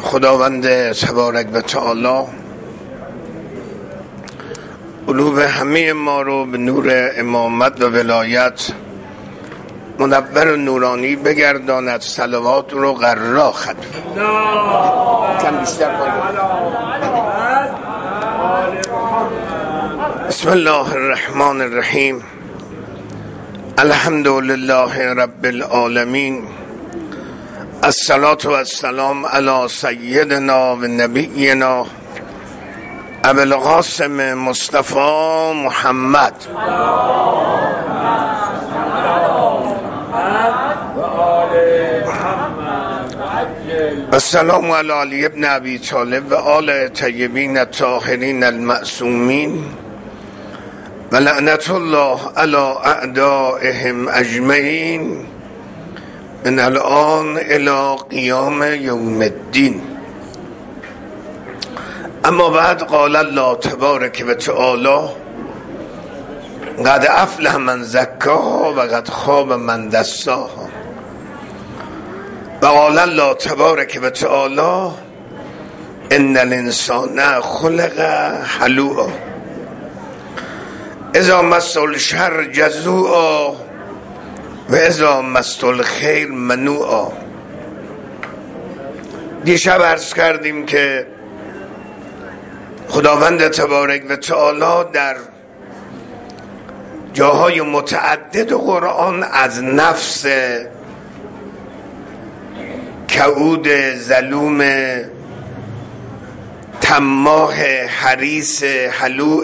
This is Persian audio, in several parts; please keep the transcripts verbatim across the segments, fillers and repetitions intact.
خداوند تبارک و تعالی قلوب همه ما رو به نور امامت و ولایت منور و نورانی بگرداند. صلوات رو قرار خد کم بیشتر بسم الله الرحمن الرحیم. الحمد لله رب العالمین. الصلاة و السلام علی سیدنا و نبینا ابو القاسم مصطفی محمد. السلام علی علی ابن ابی طالب و آل طیبین الطاهرین المعصومین و لعنت الله علی اعدائهم اجمعین من الان الی قیام یوم الدین. اما بعد قال الله تبارک و تعالی قد افلح من زکاها و قد خاب من دساها. و قال الله تبارک و تعالی ان الانسان خلق هلوعا اذا مس الشر جزوعا و اذا مس الخیر منوعا. دیشب عرض کردیم که خداوند تبارک و تعالی در جاهای متعدد قرآن از نفس کعود ظلوم طماع حریص هلوع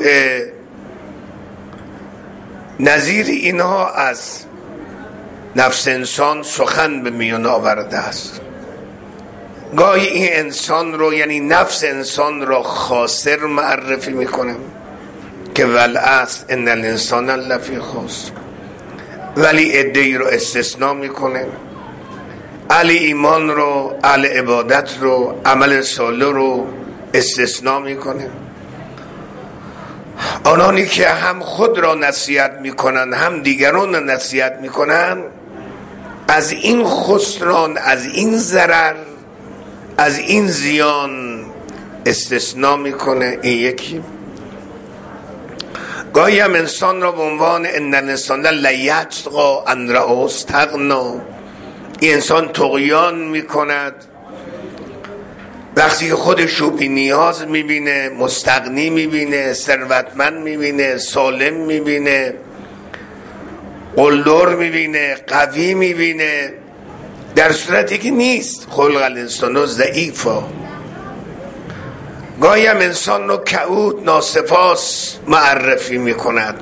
نظیر اینها از نفس انسان سخن به میان آورده است. گاهی این انسان رو یعنی نفس انسان رو خاسر معرفی میکنه که والعصر ان الانسان لفی خسر، ولی عده‌ای رو استثناء میکنه. اهل ایمان رو، اهل عبادت رو، عمل صالح رو استثناء میکنه. آنانی که هم خود را نصیحت میکنن هم دیگران را نصیحت میکنن از این خسران، از این ضرر، از این زیان استثناء میکنه. این یکی. گاهی هم انسان را به عنوان ان الانسان لیطغی ان رآه استغنی، این انسان طغیان میکند وقتی که خودش رو بی نیاز میبینه، مستغنی میبینه، ثروتمند میبینه، سالم میبینه، قلدر میبینه، قوی میبینه، در صورتی که نیست. خلق الانسان ضعیفا. گاهی هم انسان رو کعود ناسپاس معرفی میکند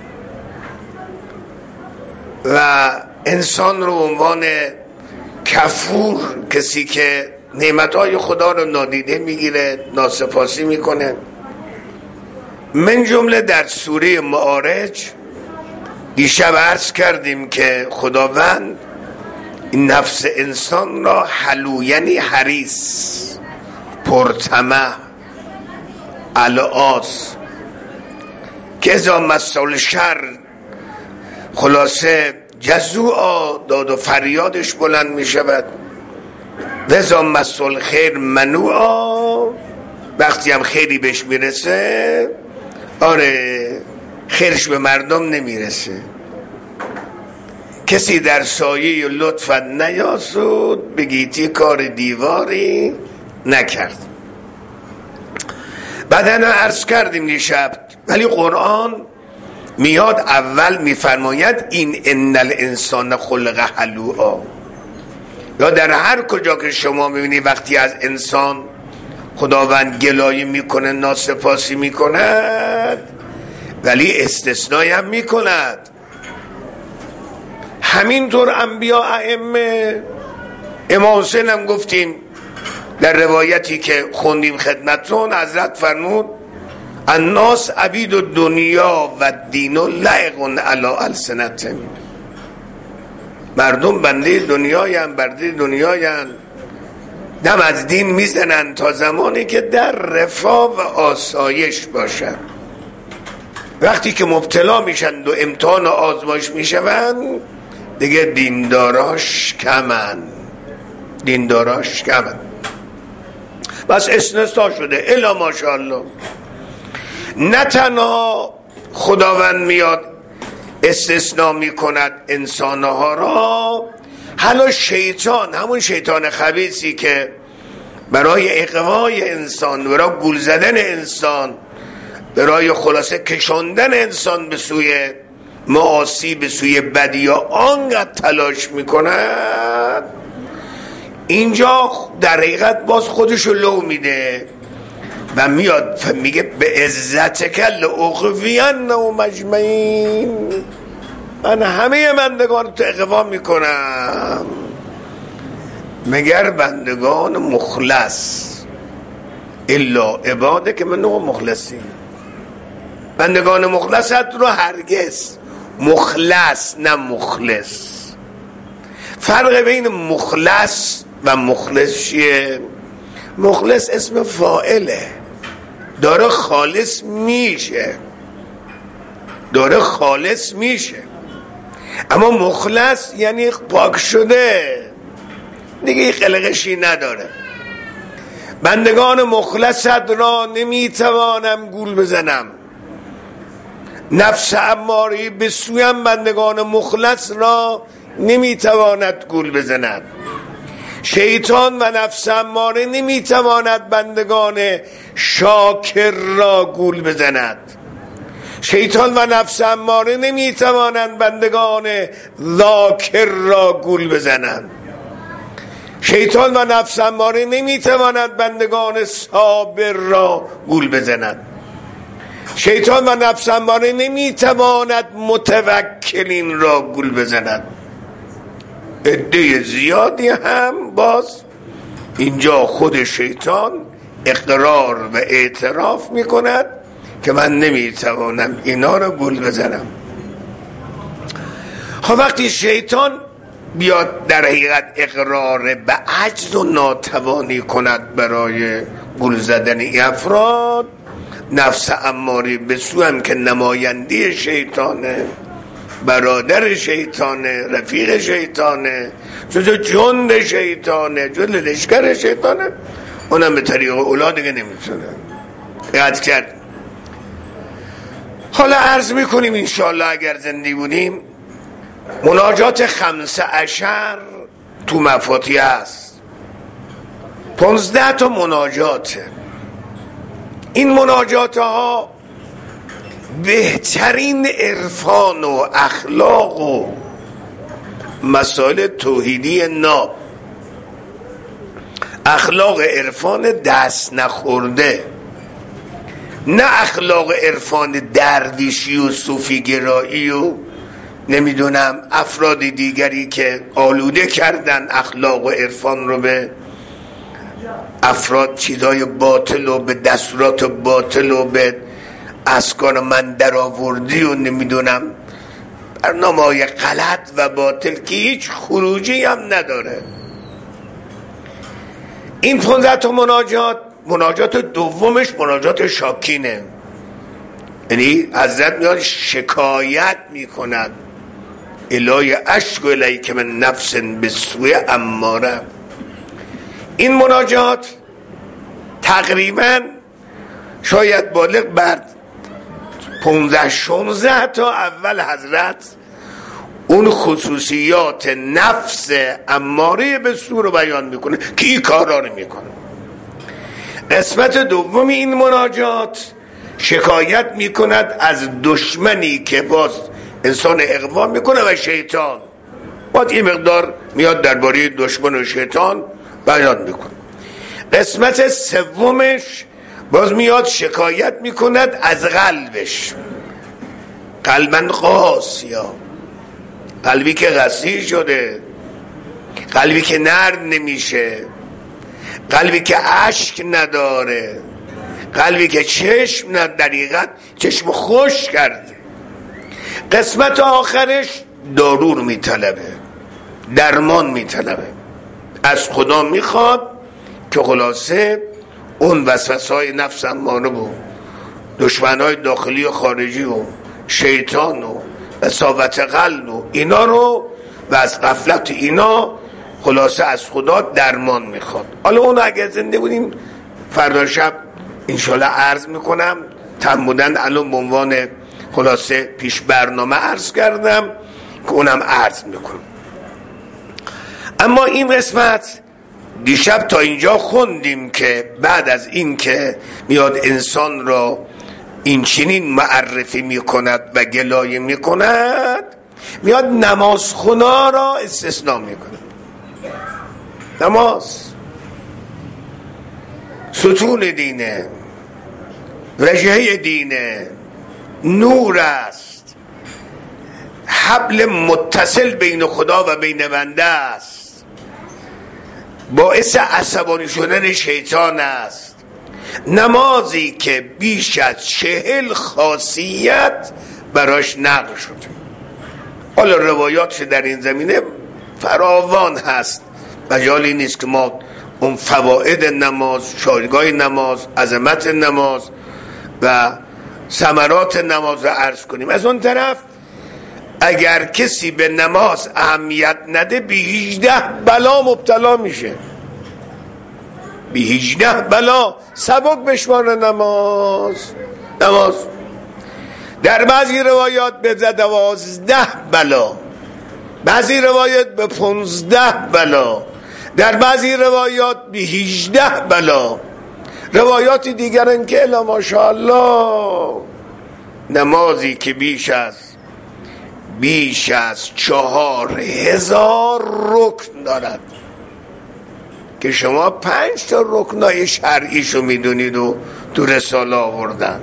و انسان رو عنوان کفور، کسی که نعمتهای خدا رو نادیده میگیره، ناسپاسی میکنه. من جمله در سوره معارج دیشب عرض کردیم که خداوند این نفس انسان را حلو یعنی حریص، پرطمع، العاص، که اذا مس الشر خلاصه جزوعا، داد و فریادش بلند می شود، و اذا مس الخیر منوعا، وقتی هم خیری بهش میرسه آره خیرش به مردم نمیرسه. کسی در سایه لطفت نیاسود بگیتی کار دیواری نکرد. بعدنا عرض کردیم دیشب، ولی قرآن میاد اول میفرماید این ان الانسان خلق هلوعا. یا در هر کجا که شما میبینی وقتی از انسان خداوند گلایه میکنه، ناسپاسی میکند، ولی استثنایی هم میکند. همینطور انبیا، ائمه، امام حسین هم گفتیم در روایتی که خوندیم خدمتون، حضرت فرمود الناس عبید الدنیا و دین لایق علی السنتهم. مردم بنده دنیاین، برده دنیاین، دم از دین میزنن تا زمانی که در رفاه و آسایش باشن. وقتی که مبتلا میشن و امتحان و آزمایش میشون دیگه دینداراش کمن دینداراش کمن بس استثناء شده الا ماشاءالله. نه تنها خداوند میاد استثناء میکند انسانها را، حالا شیطان، همون شیطان خبیثی که برای اغوای انسان، برای گول زدن انسان، برای خلاصه کشاندن انسان به سوی معاصی، به سوی بدی ها آنقدر تلاش میکند، اینجا در حقیقت باز خودشو لو میده و میاد میگه به عزتک لأغوینهم مجمعین، من همه بندگان تو اغوا میکنم مگر بندگان مخلص الا عبادک منهم مخلصین. بندگان مخلصت رو هرگز، مخلص نه مخلص. فرق بین مخلص و مخلص چیه؟ مخلص اسم فاعله، داره خالص میشه، داره خالص میشه. اما مخلص یعنی پاک شده، دیگه قلقشی نداره. بندگان مخلصت را نمیتوانم گول بزنم، نفس اماری به سویم بندگان مخلص را نمیتواند گول بزند. شیطان و نفس اماره نمیتواند بندگان شاکر را گول بزند. شیطان و نفس اماره نمیتوانند بندگان ذاکر را گول بزنند. شیطان و نفس اماره نمیتواند بندگان صابر را گول بزنند. شیطان و نفس اماره نمیتواند متوکلین را گول بزند. عده زیادی هم باز اینجا خود شیطان اقرار و اعتراف میکند که من نمیتوانم اینا را گول بزنم. ها وقتی شیطان بیاد در حقیقت اقرار به عجز و ناتوانی کند برای گول زدن این افراد، نفس اماری به سو هم که نماینده شیطانه، برادر شیطانه، رفیق شیطانه، جز جند شیطانه، جز لشکر شیطانه، اونم به طریق اولا دیگه نمیتونه قطع کرد. حالا عرض میکنیم انشاءالله اگر زنده بودیم مناجات خمسه عشر تو مفاتیح است، پانزده تا مناجاته. این مناجات ها بهترین عرفان و اخلاق و مسائل توحیدی ناب، اخلاق عرفان دست نخورده، نه اخلاق عرفان درویشی و صوفی گرایی و نمیدونم افراد دیگری که آلوده کردن اخلاق و عرفان رو به افراد چیزای باطل و به دستورات باطل و به اسکان من در آوردی و نمیدونم برنامه‌های غلط و باطل که هیچ خروجی هم نداره. این پانزده تا مناجات، مناجات دومش مناجات شاکینه، یعنی حضرت میاد شکایت میکند الهی اشکو الیک من نفس بسوء اماره. این مناجات تقریبا شاید بالغ بر پانزده شانزده تا اول حضرت اون خصوصیات نفس اماره به سو رو بیان میکنه که این کارا رو میکنه. قسمت دوم این مناجات شکایت میکند از دشمنی که باز انسان اغوا میکنه و شیطان، باید این مقدار میاد درباره دشمن و شیطان بیان میکنه. قسمت سومش باز میاد شکایت میکند از قلبش، قلبا قاسیا، قلبی که قسی شده، قلبی که نرم نمیشه، قلبی که اشک نداره، قلبی که چشم نه دقیقت چشم خوش کرده. قسمت آخرش دارو میطلبه، درمان میطلبه، از خدا میخواد که خلاصه اون وسوسه‌های نفس اماره و دشمنای داخلی و خارجی و شیطان و وساوت قلب و اینا رو و از غفلت اینا خلاصه از خدا درمان میخواد. حالا اون اگر زنده بودیم فردا شب انشالله عرض میکنم. تم بودن الان به عنوان خلاصه پیش برنامه عرض کردم که اونم عرض میکنم. اما این قسمت دیشب تا اینجا خوندیم که بعد از این که میاد انسان را این چنین معرفی میکند و گلایه میکند، میاد نماز خونا را استثناء میکند. نماز ستون دینه، وجهه دینه، نور است، حبل متصل بین خدا و بین بنده است، باعث عصبانی شدن شیطان است. نمازی که بیش از چهل خاصیت براش نقل شده. حالا روایاتش در این زمینه فراوان هست، مجالی نیست که ما اون فواید نماز، شایگاه نماز، عظمت نماز و ثمرات نماز رو عرض کنیم. از اون طرف اگر کسی به نماز اهمیت نده به هجده بلا مبتلا میشه. به هجده بلا سبک بشمار نماز. نماز در بعضی روایات به دوازده بلا، بعضی روایات به پونزده بلا، در بعضی روایات به هجده بلا. روایات دیگرن که الا ماشاءالله نمازی که بیش از بیش از چهار هزار رکن دارد که شما پنج تا رکنای شرعیشو میدونید و تو رساله آوردن،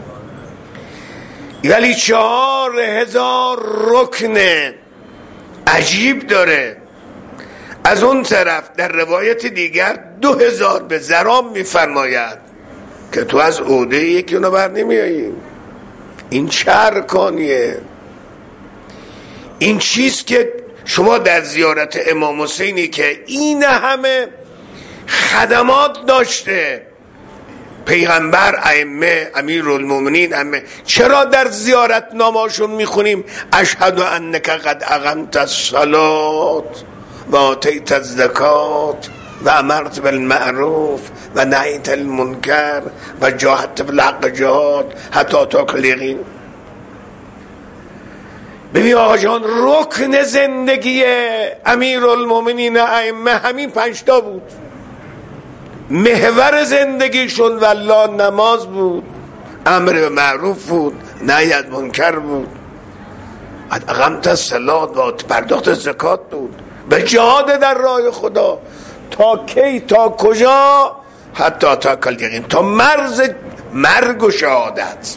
ولی چهار هزار رکن عجیب داره. از اون طرف در روایت دیگر دو هزار به زرام میفرماید که تو از عهده یکی اونو بر نمیایی. این چه ارکانیه؟ این چیز که شما در زیارت امام حسینی که این همه خدمات داشته، پیغمبر، ائمه، امیرالمومنین، ائمه، چرا در زیارت نامه‌شون میخونیم اشهد انک قد اقمت الصلاة و آتیت الزکات و امرت بالمعروف و نهیت المنکر و جاهدت بالحق جهاد حتی اتاک الیقین؟ ببین آقا جان، رکن زندگی امیرالمومنین ائمه همین پنج تا بود. محور زندگیشون والله نماز بود، امر به معروف بود، نهی از منکر بود، اقامت الصلاة و پرداخت زکات بود، به جهاد در راه خدا. تا کی؟ تا کجا؟ حتی تا کلیقین، تا مرز مرگ و شهادت.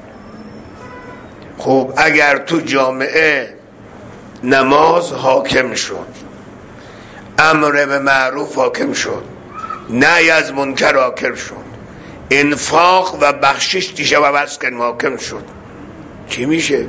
خب اگر تو جامعه نماز حاکم شد، امر به معروف حاکم شد، نهی از منکر حاکم شد، انفاق و بخشش دیشب و مسکن حاکم شد، چی میشه؟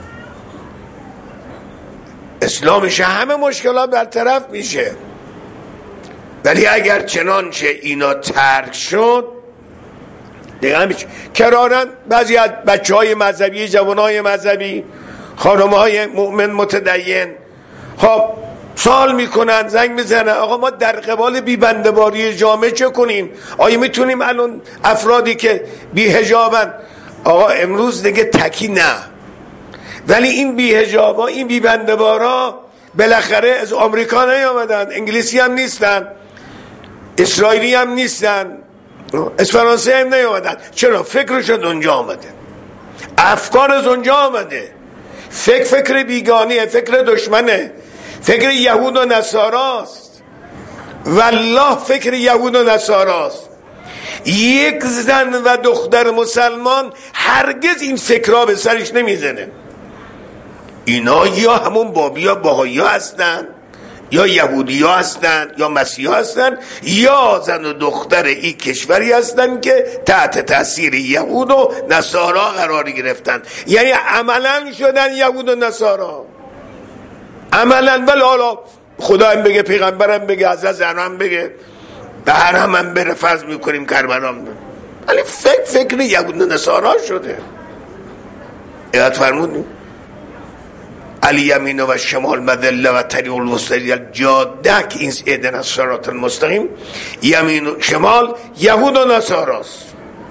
اسلامش همه مشکلات برطرف میشه. ولی اگر چنانچه اینا ترک شد دیگه همیشه کرارن بعضی از بچه های مذهبی، جوان های مذهبی، خانم های مؤمن متدین، خب سوال میکنن، زنگ میزنن آقا ما در قبال بیبنده‌باری جامعه چه کنیم؟ آیا میتونیم الان افرادی که بی‌حجابن، آقا امروز دیگه تکی نه، ولی این بی‌حجابا، این بیبنده‌بارا بالاخره از آمریکا نیامدن، انگلیسی هم نیستن، اسرائیلی هم نیستن، از فرانسه هم نیامدن. چرا؟ فکرشون اونجا آمده، افکار از اونجا آمده، فکر فکر بیگانیه، فکر دشمنه، فکر یهود و نصاراست. والله فکر یهود و نصاراست. یک زن و دختر مسلمان هرگز این فکرها به سرش نمیزنه. اینا یا همون بابی ها باهایی ها هستن، یا یهودی ها هستن، یا مسیحی ها هستن، یا زن و دختر این کشوری هستن که تحت تاثیر یهود و نصارا قرار گرفتن، یعنی عملا شدن یهود و نصارا عملا. ولی حالا خدا هم بگه، پیغمبرم بگه، حضرت زهرا هم بگه، به حرم هم بره، فرض میکنیم کربلا هم بره، ولی فکر فکر یهود و نصارا شده. ایات فرمودیم الیمین و شمال مذله و طریق الوسطی جاده که این اهدنا الصراط المستقیم، یمین و شمال یهود و نصاراست.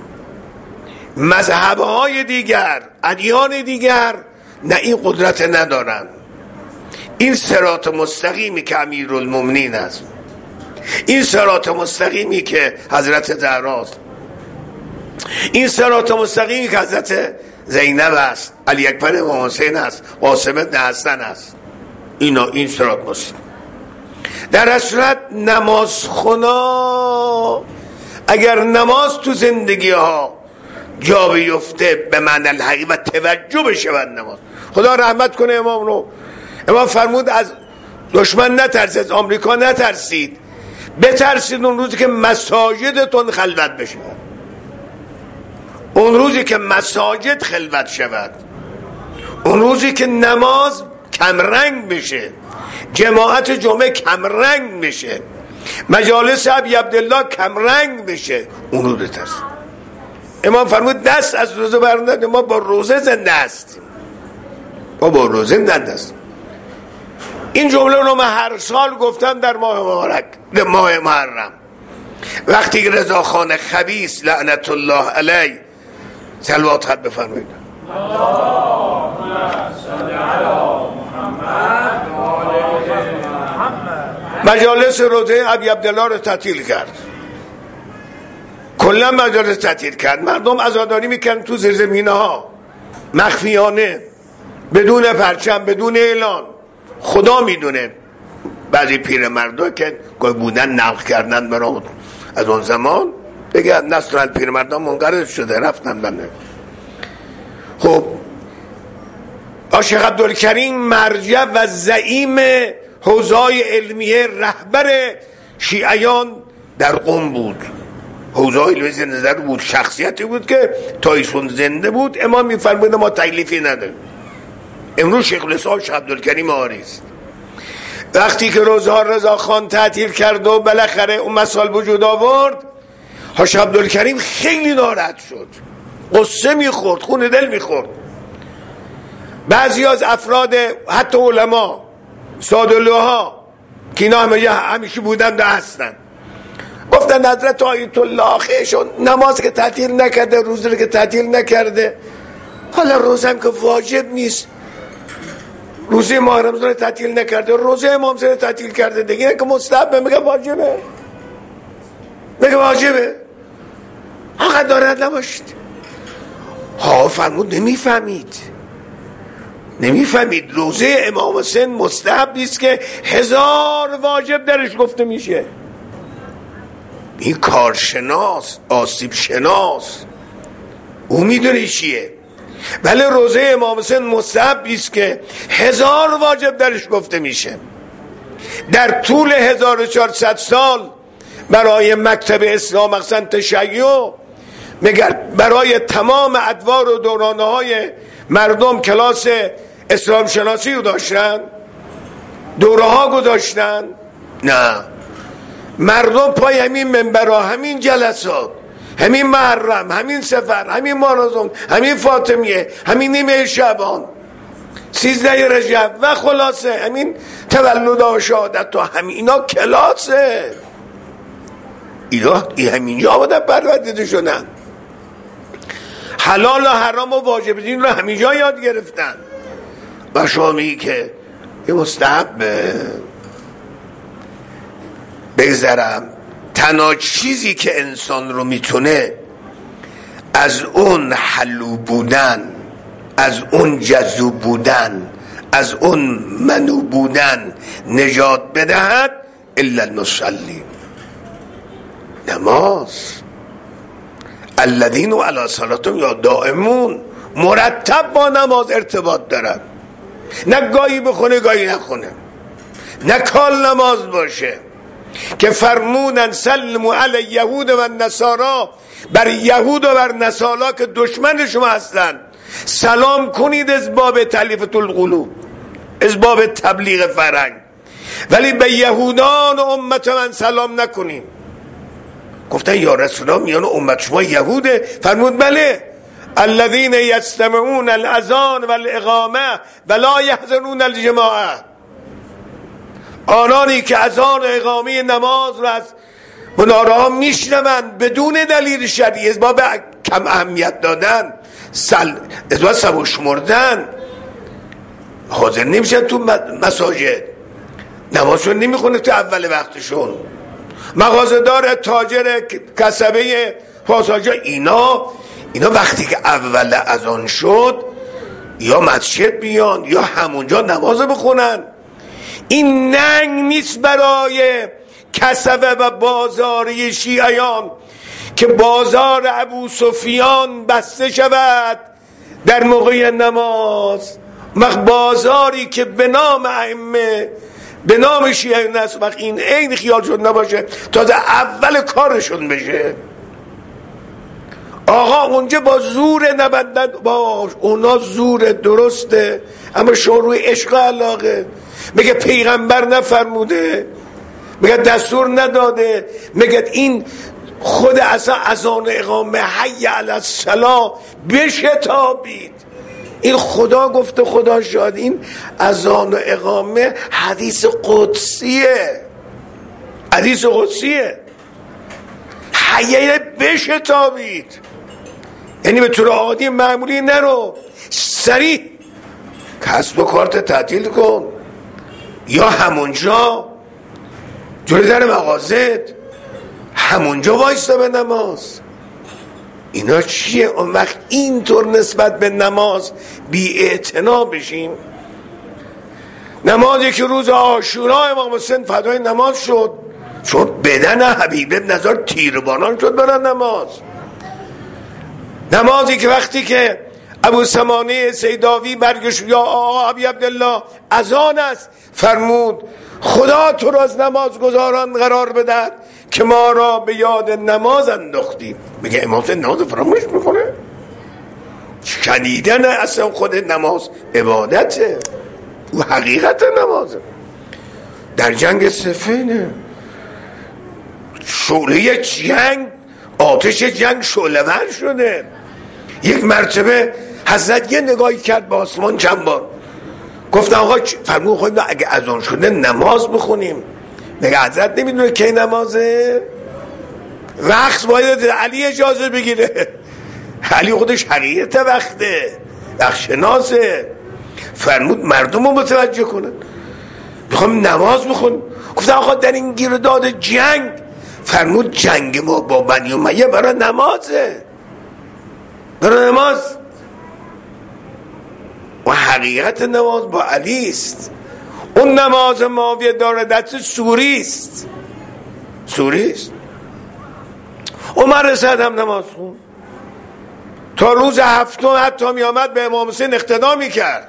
مذهب‌های دیگر، ادیان دیگر نه این قدرت ندارن. این صراط مستقیمی که امیرالمومنین است، این صراط مستقیمی که حضرت زهراست، این صراط مستقیمی که حضرت زینب است، علی اکبر امام حسین است، قاسم بن حسن است، اینا این صراط مستقیم. در اصلت نماز خنا اگر نماز تو زندگی ها جا بیفته به معنی الحقیقی و توجه بشه به نماز، خدا رحمت کنه امام رو. امام فرمود از دشمن نترسید، از آمریکا نترسید، بترسید اون روزی که مساجدتون خلوت بشه، اون روزی که مساجد خلوت شود، اون روزی که نماز کمرنگ بشه، جماعت جمعه کمرنگ بشه، مجالس ابی عبدالله کمرنگ بشه، اون رو بترسید. امام فرمود دست از روزه برندن، ما با روزه زنده هستیم، ما با روزه زنده هستیم. این جمله رو من هر سال گفتم در ماه مبارک، در ماه محرم، وقتی رضاخان خبیث لعنت الله علیه صلوات خط بفرمایید. مجالس روزه ابی عبدالله رو تعطیل کرد، کلا مجالس تعطیل کرد. مردم عزاداری میکنن تو زیرزمینه ها مخفیانه، بدون پرچم، بدون اعلان. خدا میدونه بعضی پیرمردا که گوی بودن نقل کردن برام از اون زمان دیگه نسل پیرمردا منقرض شده رفتن بنده. خب شیخ عبدالکریم مرجع و زعیم حوزه‌های علمیه، رهبر شیعیان در قم بود، حوزه‌های علمیه نظر بود، شخصیتی بود که تا ایشون زنده بود امام میفرمود ما تکلیفی نداریم. امروز شیخ الاسلام شیخ عبدالکریم آری است. وقتی که روزها رضا خان تعطیل کرد و بالاخره اون مسائل وجود آورد، حاج عبدالکریم خیلی ناراحت شد، قصه میخورد، خون دل میخورد. بعضی از افراد حتی علما سادلوها که اینا همه همیشه بودن و هستن گفتن حضرت آیت الله خیشون نماز که تعطیل نکرده، روزه که تعطیل نکرده، حالا روزه هم که واجب نیست، روزه ماه رمضان تعطیل نکرده، روزه امام زاده تعطیل کرده دیگه، اینه که مستحبه، میگه واجبه، میگه واجبه، حق دارد نباشید. ها فرمود نمیفهمید نمیفهمید روزه امام حسین مستحب نیست که هزار واجب درش گفته میشه. این کارشناس، آسیب شناس، او میدونه چیه. ولی روزه امام حسین مستحب نیست که هزار واجب درش گفته میشه. در طول هزار و چهارصد سال برای مکتب اسلام مخصوصا تشیع، مگر برای تمام ادوار و دورانه های مردم کلاس اسلام شناسی رو داشتن، دوره ها گذاشتن؟ نه، مردم پای همین منبرها، همین جلسات، همین محرم، همین سفر، همین مارازم، همین فاطمیه، همین نیمه شعبان، سیزده رجب و خلاصه همین تولد و شهادت و همین اینا کلاسه. اینا همینجا آمدن پرورده شدن، حلال و حرام و واجب دین رو همینجا یاد گرفتن. و شما میگی که یه مستحبه. بگذرم، تنها چیزی که انسان رو میتونه از اون حلو بودن، از اون جذوب بودن، از اون منو بودن نجات بدهد الا المصلی، نماز. الذین علی صلاتهم یا دائمون، مرتب با نماز ارتباط دارن، نه گاهی بخونه گاهی نخونه، نه کال نماز باشه که فرمودن سلموا علی یهود و نصارا، بر یهود و بر نصارا که دشمن شما هستن سلام کنید از باب تالیفة القلوب، از باب تبلیغ فرهنگ، ولی به یهودان و امت من سلام نکنیم. گفتن یا رسول الله میان امت شما یهوده؟ فرمود بله. الذين يستمعون الاذان والاقامه ولا يحضرون الجماعه، آنانی که اذان و اقامه نماز را از منارها میشنوند بدون دلیل شرعی، از باب کم اهمیت دادن، سل از باب سبو شمردن حاضر نمیشن تو مساجد، نمازشون نمیخونه تو اول وقتشون. مغازه‌دار، تاجر، کسبه، پاساژا، اینا اینا وقتی که اول اذان شد یا مسجد بیان یا همونجا نماز بخونن. این ننگ نیست برای کسبه و بازاری شیعیان که بازار ابو سفیان بسته شود در موقع نماز، مخ بازاری که به نام ائمه به نام شیعیان است، مخ این عین خیال شد نباشه تا اول کارشون بشه. آقا اونجا با زور نبندن، با اونا زور درسته، اما شما روی عشق علاقه. میگه پیغمبر نفرموده، میگه دستور نداده، میگه این خود اصلا اذان اقامه حی علی الصلاه بشتابید، این خدا گفته، خدا شاهد. این اذان و اقامه حدیث قدسیه، حدیث قدسیه. حی بشتابید یعنی به طور عادی معمولی نرو، سریع کسب و کارت تعطیل کن یا همونجا جلوی در مغازت همونجا وایستا به نماز. اینا چیه؟ اون وقت اینطور نسبت به نماز بی اعتنا بشیم. نمازی که روز عاشورا امام حسین فدای نماز شد، چون بدن حبیب ابن نزار تیربانان شد برای نماز. نمازی که وقتی که ابو سمانه سیداوی برگشت، یا آقا ابی عبدالله اذان است، فرمود خدا تو را از نمازگزاران قرار بدهد که ما را به یاد نماز انداختیم. میگه امام حسین نماز فراموش میکنه؟ شدیدن اصلا خود نماز عبادته و حقیقت نمازه. در جنگ صفینه شعله جنگ، آتش جنگ شعله‌ور شده. یک مرتبه حضرت یه نگاهی کرد به آسمان چند بار، گفت آقا فرمون خواهیم اگه اذان شده نماز بخونیم. میگه حضرت نمیدونه کی نمازه، وقت باید علی اجازه بگیره. علی خودش حقیقت وقته، وقت شناسه. فرمود مردم رو متوجه کنن، میخوام نماز بخون. گفت آقا در این گیرداد جنگ، فرمود جنگ ما با بنی امیه برای نمازه، برای نماز. و حقیقت نماز با علی است. اون نماز معاویه داره دست سوری است، سوری است. عمر رسد هم نماز خون، تا روز هفتم حتی می آمد به امام حسین اقتدا می کرد،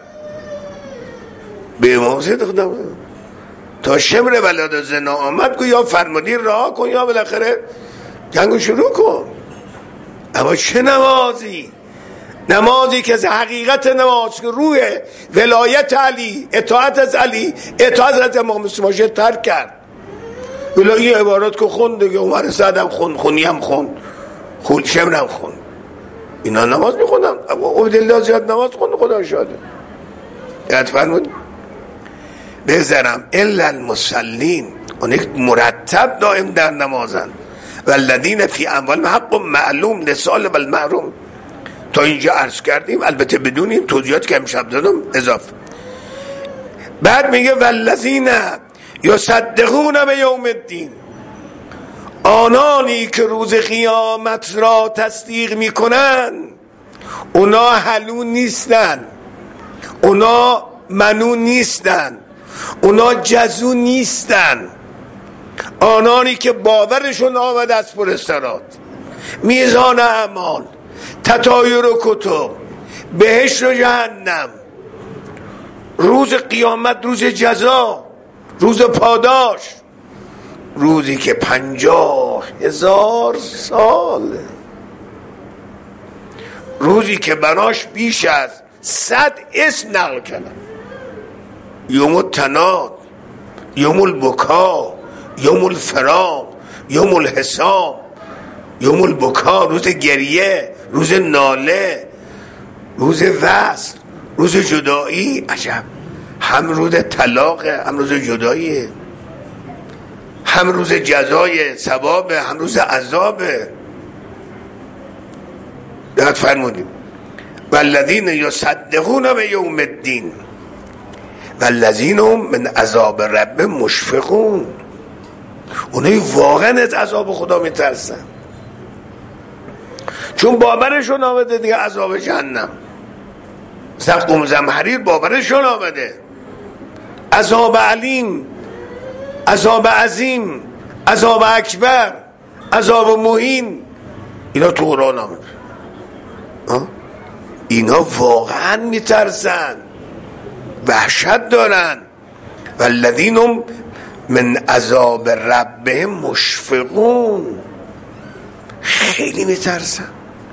به امام حسین اقتدا می کرد تا شمر ولاد زنا آمد گو یا فرمودی راه کن یا بالاخره جنگو شروع کن. اما چه نمازی؟ نمازی که از حقیقت نماز که روی ولایت علی، اطاعت از علی، اطاعت از امام حسین ترک کرد. ولی این عبارات که خوند دیگه، عمر سعد هم خوند، خونی هم خوند، خود شمر هم خوند، اینا نماز میخوندم. عبدالله زیاد نماز خوند، خدا شاده. یاد فرمود بذارم الا المصلین، اون یک مرتب دائم در نمازن، والذین فی اموالهم حق معلوم للسائل والمحروم. تا اینجا عرض کردیم، البته بدون این توضیحات که امشب دادم اضافه. بعد میگه والذین یصدقون بیوم الدین، آنانی که روز قیامت را تصدیق میکنن اونا حلو نیستن، اونا منو نیستن، اونا جزو نیستن. آنانی که باورشون آمد از پرستارات، میزان اعمال، تطایر و کتب، بهشت و جهنم، روز قیامت، روز جزا، روز پاداش، روزی که پنجاه هزار سال، روزی که بناش بیش از صد اسم نقل کردن. یوم التناد، یوم البکا، یوم الفراق، یوم الحساب، یوم البکا روز گریه، روز ناله، روز وصل، روز جدایی. عجب، هم روز طلاقه، هم روز جداییه، هم روز جزای ثوابه، هم روز عذابه. دقت فرمودیم والذین یصدقون بیوم الدین والذین هم من عذاب رب مشفقون. اونایی واقعا از عذاب خدا میترسن، چون باورشون آمده دیگه عذاب جهنم. سقم زمهریر باورشون آمده، عذاب علیم، عذاب عظیم، عذاب اکبر، عذاب مهین، اینا تو قرآن آمده. اینا واقعا میترسن، وحشت دارن. والذین هم من عذاب ربهم مشفقون، خیلی میترسن.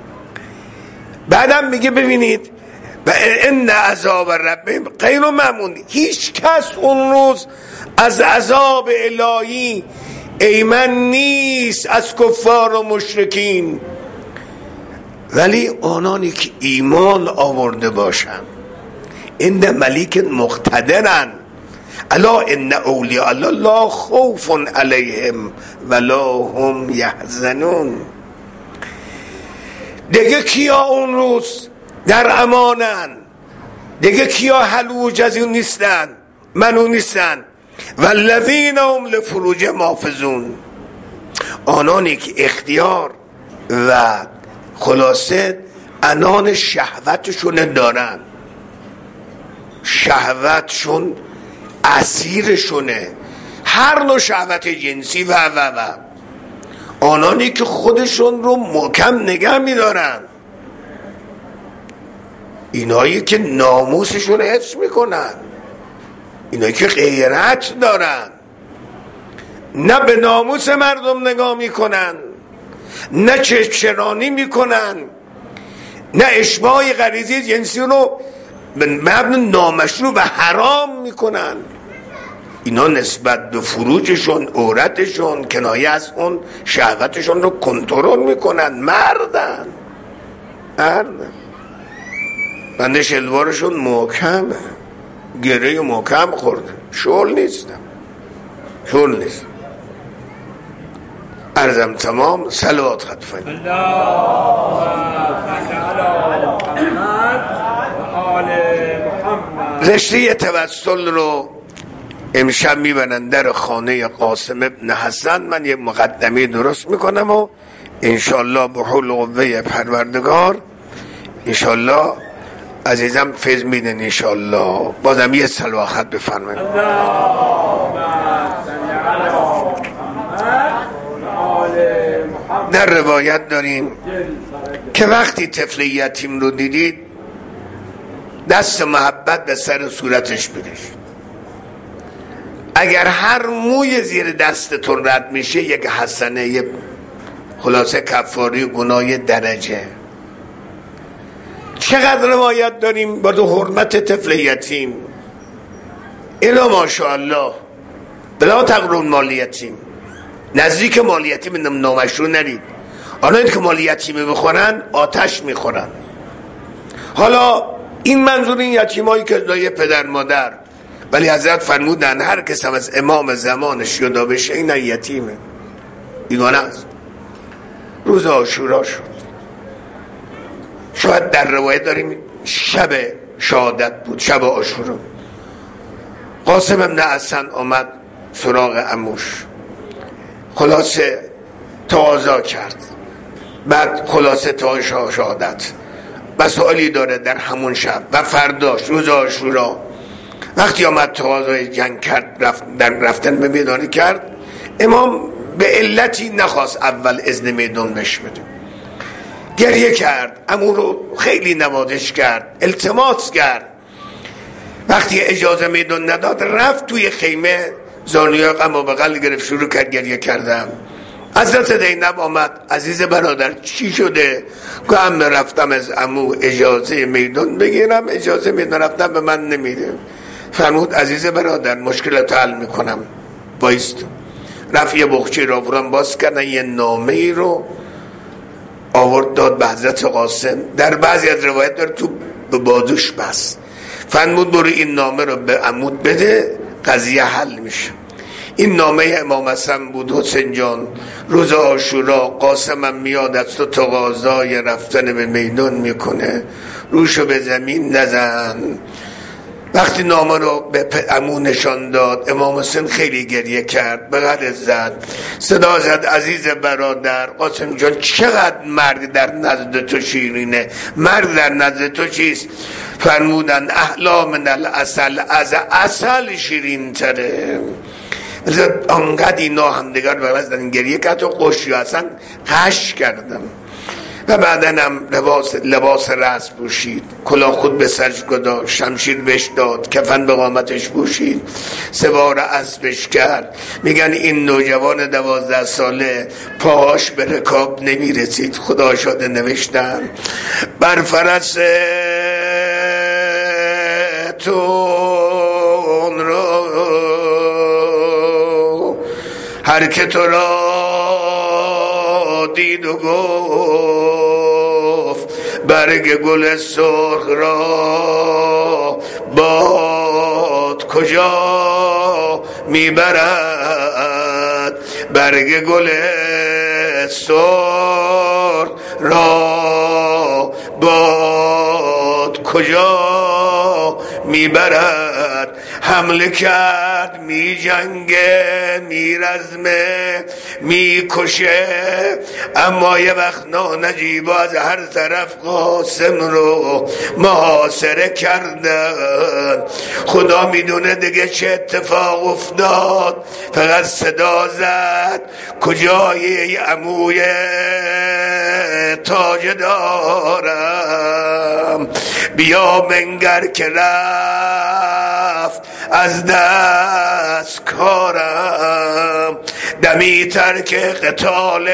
بعدم میگه ببینید و ان عذاب ربهم غیر مأمون. هیچ کس اون روز از عذاب الهی ایمن نیست از کفار و مشرکین، ولی آنانی که ایمان آورده باشن ان ملیک مقتدرن الا ان اولیاء الله لا خوف علیهم ولا هم یحزنون. دیگه کیا اون روز در امانن؟ دیگه کیا حلوج از اون نیستن، منو نیستن؟ والذین هم لفروج محافظون، آنانی که اختیار و خلاصه انان شهوتشون دارن، شهوتشون اسیرشونه، هر نوع شهوت جنسی و و و آنانی که خودشون رو محکم نگه میدارن، اینایی که ناموسشون حفظ میکنن، اینایی که غیرت دارن، نه به ناموس مردم نگاه میکنن، نه چشرانی میکنن، نه اشباع غریزی جنسی رو به مبنی نامشروع و حرام میکنن. اینا نسبت به فروجشون، عورتشون، کنایه از اون شهوتشون رو کنترل میکنن. مردن مردن بنده شلوارشون محکمه، گره محکم خورده، شل نیستم، شل نیست. عرضم تمام. صلوات خطفن رشته توسل رو امشب میبرن در خانه قاسم ابن حسن. من یه مقدمه درست میکنم و انشالله به حول قوه پروردگار انشالله عزیزم فیض میدن انشالله. بازم یه صلوات خط بفرمایید. در روایت داریم که وقتی طفل یتیم رو دیدید دست محبت به سر صورتش بکشید. اگر هر موی زیر دستتون رد میشه یک حسنه، یک خلاصه کفاری گناه درجه. چقدر روایت داریم با دو حرمت طفل یتیم. الا ماشاءالله بلا تقرون مال یتیم، نزدیک مال یتیم نامشروع نرید. آنهایی که مال یتیمه بخورن آتش میخورن. حالا این منظور این یتیمایی که دایه پدر مادر، ولی حضرت فرمودن هر کس هم از امام زمانش یادا بشه این یتیمه، بیگانه است. روز عاشورا شد، شاید در روایت داریم شب شهادت بود، شب عاشورا. قاسم ابن حسن آمد سراغ عموش، خلاصه تقاضا کرد، بعد خلاصه تا شهادت مسائلی داره در همون شب و فرداش روز عاشورا. وقتی آمد تقاضای جنگ کرد، رفت در رفتن به میدان کرد، امام به علتی نخواست اول اذن میدان بهش بده. گریه کرد، عمو رو خیلی نوازش کرد، التماس کرد. وقتی اجازه میدان نداد رفت توی خیمه، زانوی غم و بغل گرفت شروع کرد گریه کردم. حضرت زینب آمد، عزیز برادر چی شده؟ گفتم رفتم از عمو اجازه میدان بگیرم، اجازه میدان رفتم به من نمیده. فرمود عزیز برادر مشکلت حل میکنم، بایست. رفت یه بخچه را برام باز کردن، یه نامه ای رو آورد داد به حضرت قاسم. در بعضی از روایت داره تو به بازوش بست. فرمود برو این نامه رو به عمود بده، قضیه حل میشه. این نامه امام حسن بود: حسین جان روز عاشورا قاسمم میاد از تو تقاضای رفتن به میدان میکنه، روشو به زمین نزن. وقتی نامه رو به عمو نشان داد، امام حسین خیلی گریه کرد، به قدر زد، صدا زد: عزیز برادر قاسم جان، چقدر مرگ در نزد تو شیرینه، مرگ در نزد تو چیست؟ فرمودن احلا من العسل، از عسل شیرین تره. انقدر اینا همدیگر بغلستن، گریه کرد و قشی اصلا قش کردم. و بعدن هم لباس, لباس رأس پوشید، کلاه خود به سرش گذاشت، شمشیر بهش داد، کفن به قامتش پوشید، سوار اسبش کرد. میگن این نوجوان دوازده ساله پاهاش به رکاب نمیرسید، خدا شاده نوشتن بر فرس تون رو هر که تو را دید و گفت، برگ گل سرخ را باد کجا میبرد، برگ گل سرخ را باد کجا میبرد. حمله کرد می جنگه می رزمه می کشه، اما یه وقت نجیب از هر طرف قاسم رو محاصره کردن. خدا میدونه دیگه چه اتفاق افتاد، فقط صدا زد کجای عموی تاج دارم، بیا منگر که رفت از دست کارم، دمی ترک قتال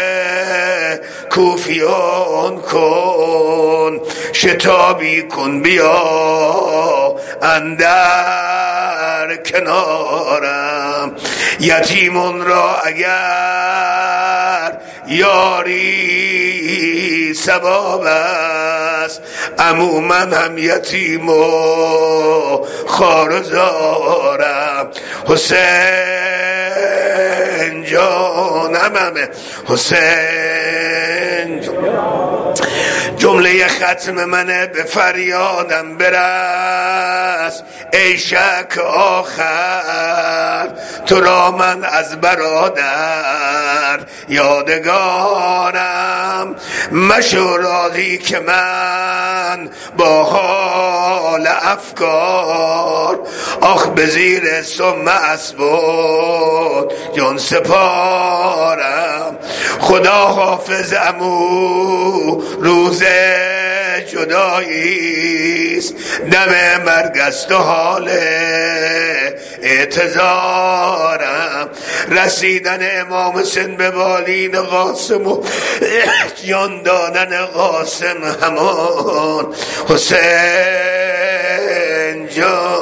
کوفیان کن، شتابی کن بیا اندر کنارم. یتیمون را اگر یاری ثواب است، عموما هم یتیم و خارزارم. حسین جانم همه حسین جان، جمله ختم منه به فریادم برس ای شک آخر، تو را من از برادر یادگارم. مشو راضی که من با حال افکار، آخ به زیر سم اسباد جان سپارم. خدا حافظ عمو روز جداییست، دم مرگ است و حال اعتذارم. رسیدن امام حسین به بالین قاسم و جان دادن قاسم همان. حسین جان